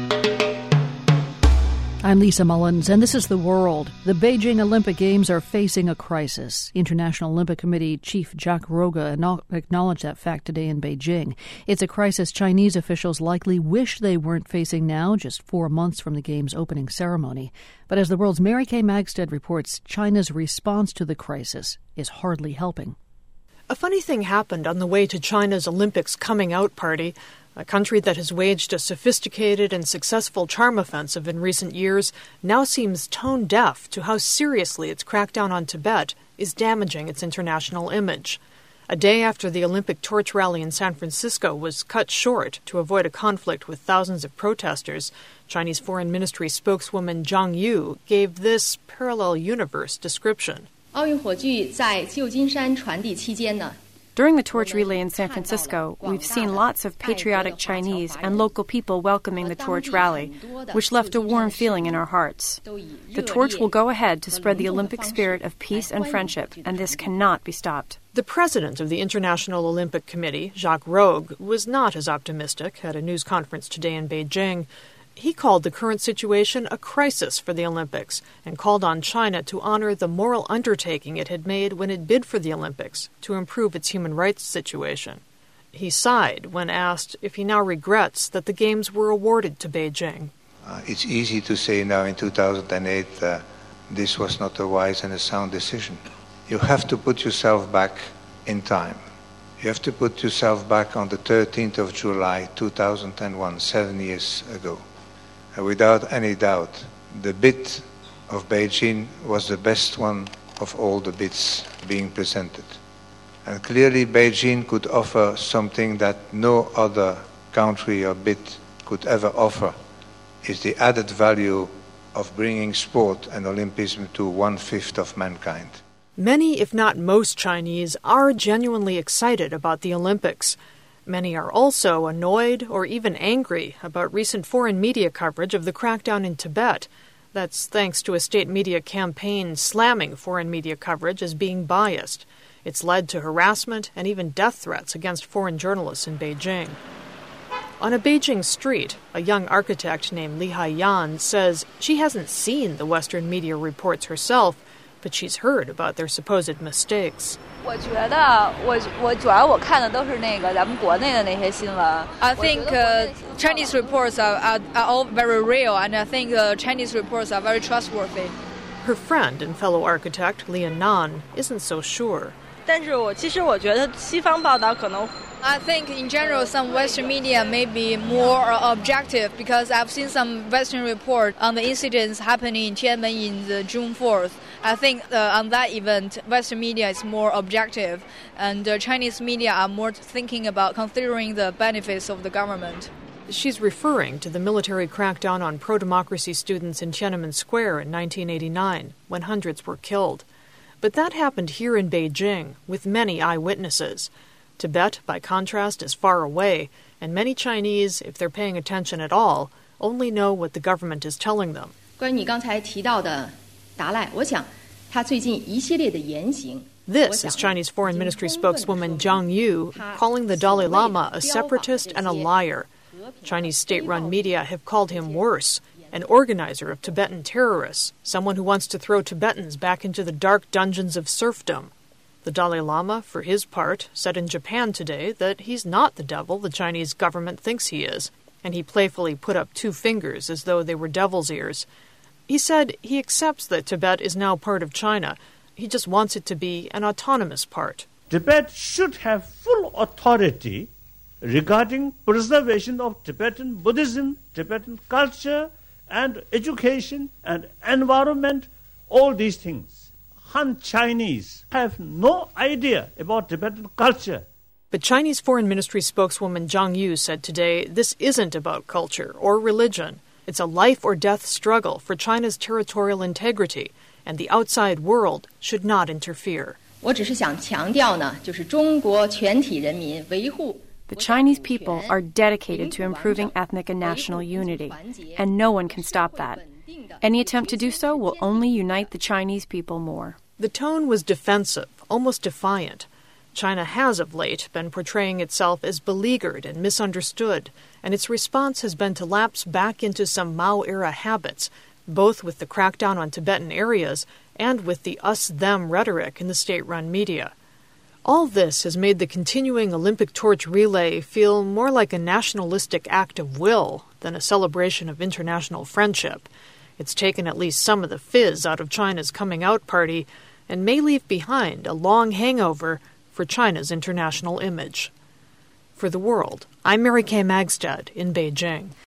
I'm Lisa Mullins, and this is The World. The Beijing Olympic Games are facing a crisis. International Olympic Committee Chief Jacques Rogge acknowledged that fact today in Beijing. It's a crisis Chinese officials likely wish they weren't facing now, just 4 months from the Games' opening ceremony. But as The World's Mary Kay Magstead reports, China's response to the crisis is hardly helping. A funny thing happened on the way to China's Olympics coming out party. A country that has waged a sophisticated and successful charm offensive in recent years now seems tone deaf to how seriously its crackdown on Tibet is damaging its international image. A day after the Olympic torch rally in San Francisco was cut short to avoid a conflict with thousands of protesters, Chinese Foreign Ministry spokeswoman Zhang Yu gave this parallel universe description. During the torch relay in San Francisco, we've seen lots of patriotic Chinese and local people welcoming the torch rally, which left a warm feeling in our hearts. The torch will go ahead to spread the Olympic spirit of peace and friendship, and this cannot be stopped. The president of the International Olympic Committee, Jacques Rogge, was not as optimistic at a news conference today in Beijing. He called the current situation a crisis for the Olympics and called on China to honor the moral undertaking it had made when it bid for the Olympics to improve its human rights situation. He sighed when asked if he now regrets that the Games were awarded to Beijing. It's easy to say now in 2008 this was not a wise and a sound decision. You have to put yourself back in time. You have to put yourself back on the 13th of July 2001, 7 years ago. Without any doubt, the bid of Beijing was the best one of all the bids being presented. And clearly Beijing could offer something that no other country or bid could ever offer, is the added value of bringing sport and Olympism to 1/5 of mankind. Many, if not most Chinese, are genuinely excited about the Olympics. Many are also annoyed or even angry about recent foreign media coverage of the crackdown in Tibet. That's thanks to a state media campaign slamming foreign media coverage as being biased. It's led to harassment and even death threats against foreign journalists in Beijing. On a Beijing street, a young architect named Li Haiyan says she hasn't seen the Western media reports herself, but she's heard about their supposed mistakes. I think Chinese reports are all very real, and I think Chinese reports are very trustworthy. Her friend and fellow architect, Lian Nan, isn't so sure. I think in general some Western media may be more objective because I've seen some Western report on the incidents happening in Tiananmen in the June 4th. I think on that event, Western media is more objective and Chinese media are more thinking about considering the benefits of the government. She's referring to the military crackdown on pro-democracy students in Tiananmen Square in 1989, when hundreds were killed. But that happened here in Beijing, with many eyewitnesses. Tibet, by contrast, is far away, and many Chinese, if they're paying attention at all, only know what the government is telling them. This is Chinese Foreign Ministry spokeswoman Zhang Yu calling the Dalai Lama a separatist and a liar. Chinese state-run media have called him worse, an organizer of Tibetan terrorists, someone who wants to throw Tibetans back into the dark dungeons of serfdom. The Dalai Lama, for his part, said in Japan today that he's not the devil the Chinese government thinks he is, and he playfully put up 2 fingers as though they were devil's ears. He said he accepts that Tibet is now part of China. He just wants it to be an autonomous part. Tibet should have full authority regarding preservation of Tibetan Buddhism, Tibetan culture, and education and environment, all these things. Han Chinese have no idea about Tibetan culture. But Chinese Foreign Ministry spokeswoman Zhang Yu said today this isn't about culture or religion. It's a life-or-death struggle for China's territorial integrity, and the outside world should not interfere. The Chinese people are dedicated to improving ethnic and national unity, and no one can stop that. Any attempt to do so will only unite the Chinese people more. The tone was defensive, almost defiant. China has of late been portraying itself as beleaguered and misunderstood, and its response has been to lapse back into some Mao-era habits, both with the crackdown on Tibetan areas and with the us-them rhetoric in the state-run media. All this has made the continuing Olympic torch relay feel more like a nationalistic act of will than a celebration of international friendship. It's taken at least some of the fizz out of China's coming-out party and may leave behind a long hangover for China's international image. For The World, I'm Mary Kay Magstad in Beijing.